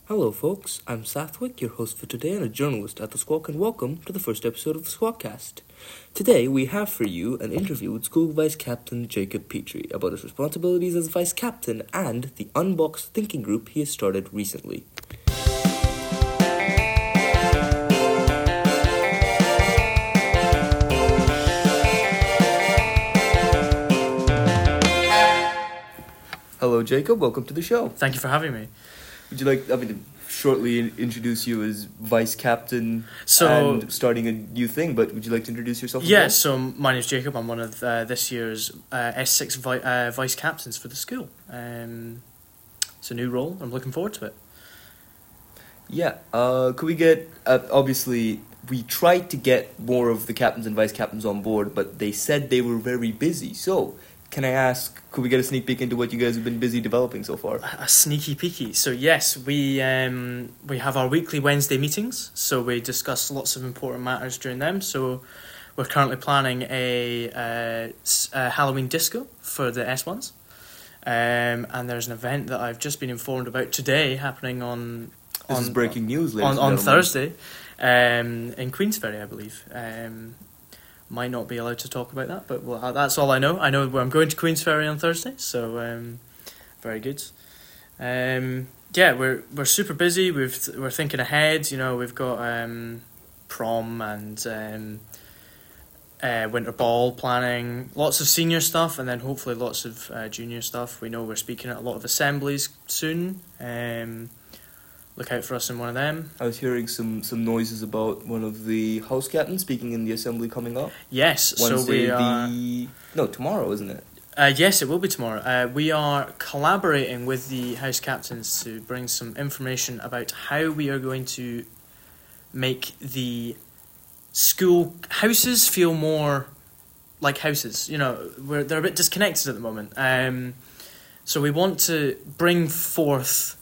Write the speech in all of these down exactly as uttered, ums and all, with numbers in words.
Hello, folks. I'm Sathwick, your host for today and a journalist at The Squawk, and welcome to the first episode of The Squawkcast. Today, we have for you an interview with School Vice Captain Jacob Petrie about his responsibilities as Vice Captain and the Unboxed Thinking Group he has started recently. Hello, Jacob. Welcome to the show. Thank you for having me. Would you like, I mean, to shortly introduce you as Vice Captain so, and starting a new thing, but would you like to introduce yourself? Yeah, well? So my name's Jacob. I'm one of uh, this year's uh, S six vi- uh, Vice Captains for the school. Um, it's a new role. I'm looking forward to it. Yeah. Uh, could we get, uh, obviously, we tried to get more of the captains and vice captains on board, but they said they were very busy. So, can I ask, could we get a sneak peek into what you guys have been busy developing so far? A sneaky peeky. So yes, we um, we have our weekly Wednesday meetings. So we discuss lots of important matters during them. So we're currently planning a, uh, a Halloween disco for the S ones. Um, and there's an event that I've just been informed about today happening on... This on, is breaking news, ladies on, and on gentlemen. Thursday um, in Queensferry, I believe. Um, might not be allowed to talk about that, but well, that's all I know. I know I'm going to Queensferry on Thursday, so um, very good. Um, yeah, we're we're super busy. We've we're thinking ahead. You know, we've got um, prom and um, uh, winter ball planning, lots of senior stuff, and then hopefully lots of uh, junior stuff. We know we're speaking at a lot of assemblies soon. Um, Look out for us in one of them. I was hearing some, some noises about one of the house captains speaking in the assembly coming up. Yes, Wednesday, so we are... The... No, tomorrow, isn't it? Uh, yes, it will be tomorrow. Uh, we are collaborating with the house captains to bring some information about how we are going to make the school houses feel more like houses. You know, we're, they're a bit disconnected at the moment. Um, so we want to bring forth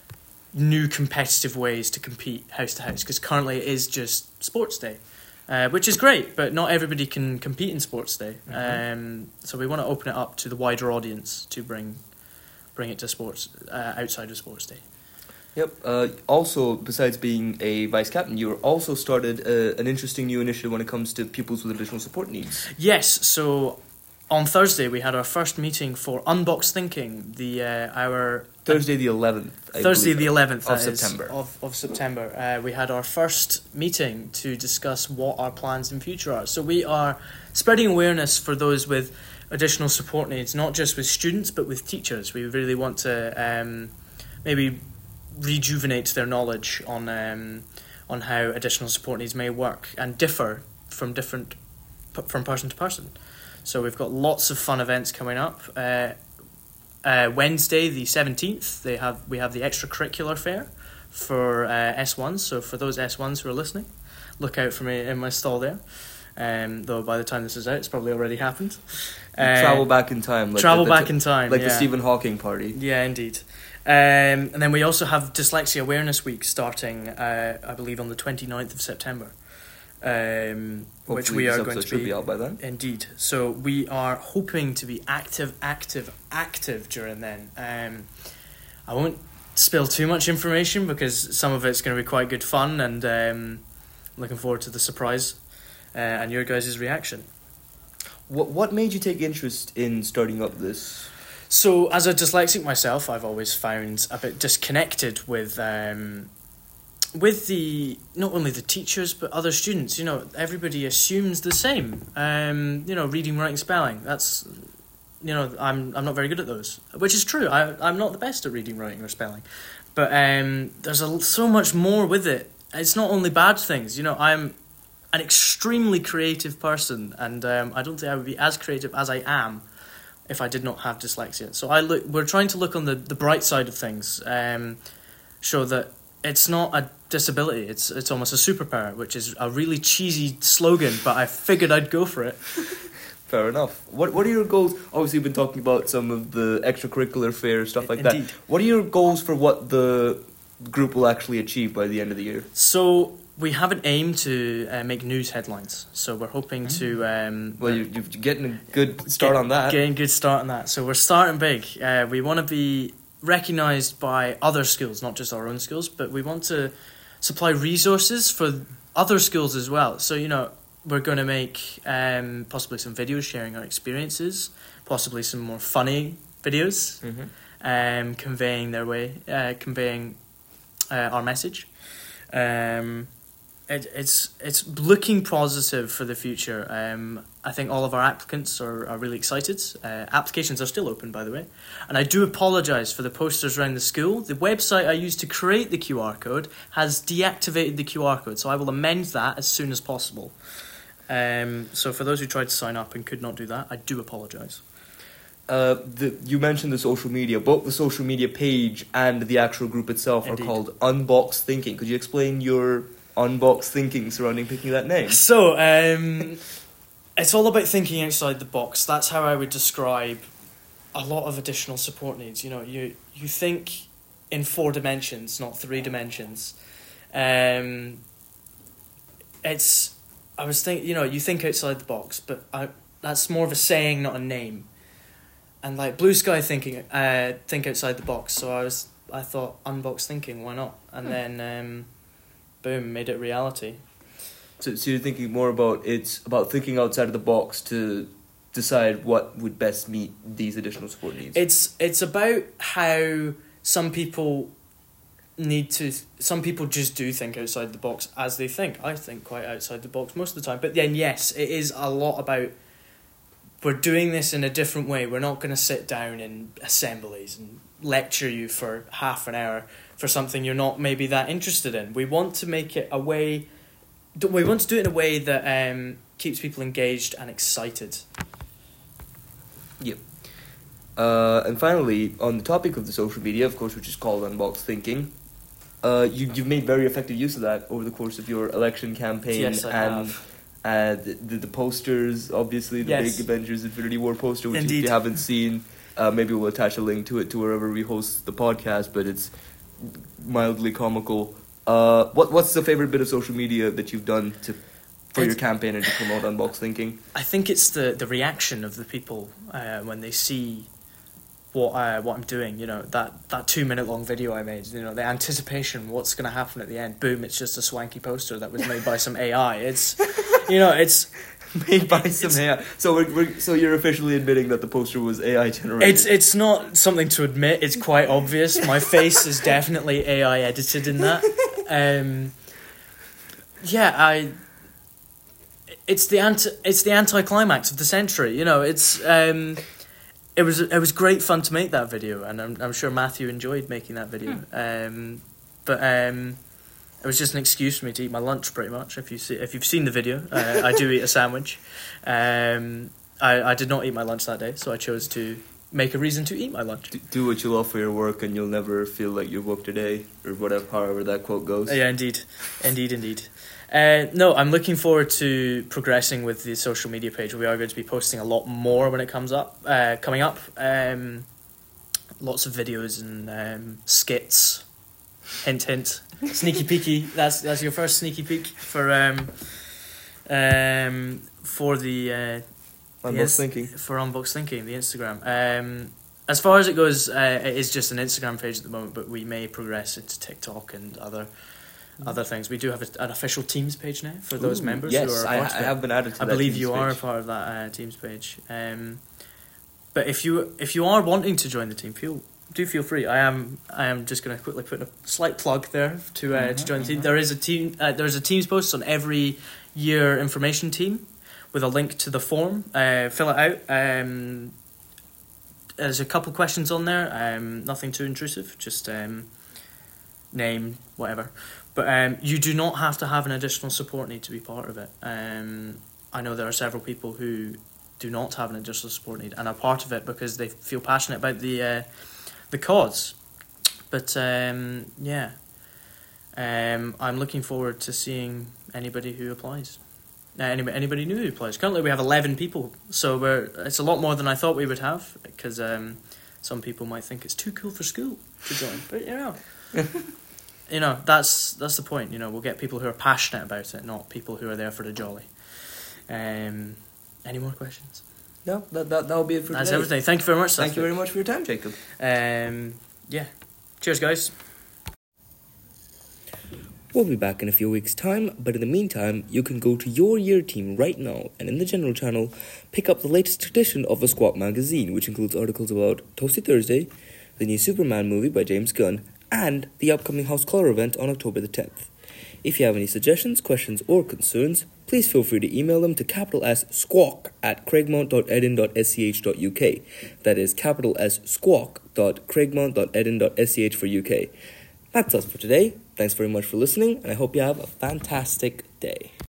new competitive ways to compete house to house, because currently it is just sports day, uh, which is great, but not everybody can compete in sports day. Mm-hmm. Um, so we want to open it up to the wider audience to bring bring it to sports uh, outside of sports day. Yep. Uh, also, besides being a vice captain, you also started uh, an interesting new initiative when it comes to pupils with additional support needs. Yes. So on Thursday we had our first meeting for Unboxed Thinking, the uh, our Thursday the eleventh. I Thursday believe, the eleventh of September. Of, of September. Uh, we had our first meeting to discuss what our plans in future are. So we are spreading awareness for those with additional support needs, not just with students but with teachers. We really want to um, maybe rejuvenate their knowledge on um, on how additional support needs may work and differ from different from person to person. So we've got lots of fun events coming up. Uh, Uh, Wednesday the seventeenth, they have we have the extracurricular fair for uh, S ones. So for those S ones who are listening, look out for me in my stall there. Um, though by the time this is out, it's probably already happened. Uh, travel back in time. Like travel the, the back t- in time, like yeah. the Stephen Hawking party. Yeah, indeed. Um, and then we also have Dyslexia Awareness Week starting, uh, I believe, on the twenty-ninth of September. Um, which we are going to should be, be out by then. Indeed. So we are hoping to be active, active, active during then. Um, I won't spill too much information because some of it's going to be quite good fun, and um, looking forward to the surprise uh, and your guys' reaction. What What made you take interest in starting up this? So as a dyslexic myself, I've always found a bit disconnected with um, with the not only the teachers but other students. You know, everybody assumes the same. Um, you know, reading, writing, spelling. That's you know, I'm I'm not very good at those, which is true. I I'm not the best at reading, writing, or spelling, but um, there's a, so much more with it. It's not only bad things. You know, I'm an extremely creative person, and um, I don't think I would be as creative as I am if I did not have dyslexia. So I look. We're trying to look on the, the bright side of things. Um, show that it's not a disability. It's it's almost a superpower, which is a really cheesy slogan, but I figured I'd go for it. Fair enough. What What are your goals? Obviously, you've been talking about some of the extracurricular fair stuff like Indeed. that. What are your goals for what the group will actually achieve by the end of the year? So we have an aim to uh, make news headlines. So we're hoping to... Um, well, you're, you're getting a good start get, on that. Getting a good start on that. So we're starting big. Uh, we want to be recognised by other schools, not just our own schools, but we want to supply resources for other schools as well. So, you know, we're going to make um, possibly some videos sharing our experiences, possibly some more funny videos, Mm-hmm. um, conveying their way, uh, conveying uh, our message. Um, it, it's it's looking positive for the future. Um, I think all of our applicants are, are really excited. Uh, applications are still open, by the way. And I do apologise for the posters around the school. The website I used to create the Q R code has deactivated the Q R code, so I will amend that as soon as possible. Um, so for those who tried to sign up and could not do that, I do apologise. Uh, the, you mentioned the social media. Both the social media page and the actual group itself Indeed. are called Unbox Thinking. Could you explain your Unbox Thinking surrounding picking that name? So, um, it's all about thinking outside the box. That's how I would describe a lot of additional support needs. You know, you, you think in four dimensions, not three dimensions. Um, it's, I was thinking, you know, you think outside the box, but I, that's more of a saying, not a name. And like Blue Sky thinking, uh, think outside the box. So I was, I thought, Unbox Thinking, why not? And then, um, boom, made it reality. So, so you're thinking more about it's about thinking outside of the box to decide what would best meet these additional support needs. It's it's about how some people need to. Some people just do think outside the box as they think. I think quite outside the box most of the time. But then yes, it is a lot about. We're doing this in a different way. We're not going to sit down in assemblies and lecture you for half an hour for something you're not maybe that interested in. We want to make it a way... We want to do it in a way that um, keeps people engaged and excited. Yep. Uh, and finally, on the topic of the social media, of course, which is called Unbox Thinking, uh, you, you've made very effective use of that over the course of your election campaign. Yes, I and have. Uh, the, the, the posters, obviously, the Yes. big Avengers Infinity War poster, which Indeed. if you haven't seen, uh, maybe we'll attach a link to it to wherever we host the podcast, but it's mildly comical. Uh, what What's the favorite bit of social media that you've done to for It's- your campaign and to promote Unbox Thinking? I think it's the, the reaction of the people uh, when they see what uh, what I'm doing. You know, that, that two minute long video I made. You know, the anticipation, what's going to happen at the end. Boom! It's just a swanky poster that was made by some A I. It's, you know, it's Made by some A I. So we're, we're so you're officially admitting that the poster was A I generated. it's it's not something to admit. It's quite obvious. My face is definitely A I edited in that. Um, yeah, I. It's the anti. It's the anticlimax of the century. You know, it's. Um, It was it was great fun to make that video, and I'm I'm sure Matthew enjoyed making that video. Um, but um, it was just an excuse for me to eat my lunch, pretty much. If you see if you've seen the video, uh, I do eat a sandwich. Um, I I did not eat my lunch that day, so I chose to make a reason to eat my lunch. Do, do what you love for your work, and you'll never feel like you've worked a day, or whatever, however that quote goes. Yeah, indeed, indeed, indeed. Uh, no, I'm looking forward to progressing with the social media page. We are going to be posting a lot more when it comes up, uh, coming up. Um, lots of videos and um, skits. Hint, hint. Sneaky peeky. That's that's your first sneaky peek for um, um, for the uh, Unbox Yes. Thinking. for Unbox Thinking, the Instagram. Um, as far as it goes, uh, it is just an Instagram page at the moment, but we may progress into TikTok and other other things. We do have a, an official Teams page now for those Ooh, members yes, who are a I, part I of it. have been added to I that believe Teams you are a page. part of that uh, Teams page. Um, but if you if you are wanting to join the team, feel do feel free. I am I am just going to quickly put a slight plug there to uh, to join the team. There is a team. Uh, there's a Teams post on every year information team with a link to the form. Uh, fill it out. Um, there's a couple questions on there. Um, nothing too intrusive. Just um, name, whatever. But um, you do not have to have an additional support need to be part of it. Um, I know there are several people who do not have an additional support need and are part of it because they feel passionate about the uh, the cause. But um, yeah, um, I'm looking forward to seeing anybody who applies. Uh, anybody, anybody new who applies. Currently we have eleven people, so we're, it's a lot more than I thought we would have, because um, some people might think it's too cool for school to join. But you know, you know that's that's the point. You know, we'll get people who are passionate about it, not people who are there for the jolly. Um, any more questions? No, that that that'll be it for That's today. everything. Thank you very much. Thank you Saskia. very much for your time, Jacob. Um, yeah. Cheers, guys. We'll be back in a few weeks' time, but in the meantime, you can go to your year team right now and in the general channel, pick up the latest edition of the Squawk magazine, which includes articles about Toasty Thursday, the new Superman movie by James Gunn, and the upcoming House Color event on October the tenth. If you have any suggestions, questions, or concerns, please feel free to email them to capital S squawk at craigmount dot edin dot s c h dot u k. That is capital S squawk dot craigmount dot edin dot s c h for U K. That's us for today. Thanks very much for listening, and I hope you have a fantastic day.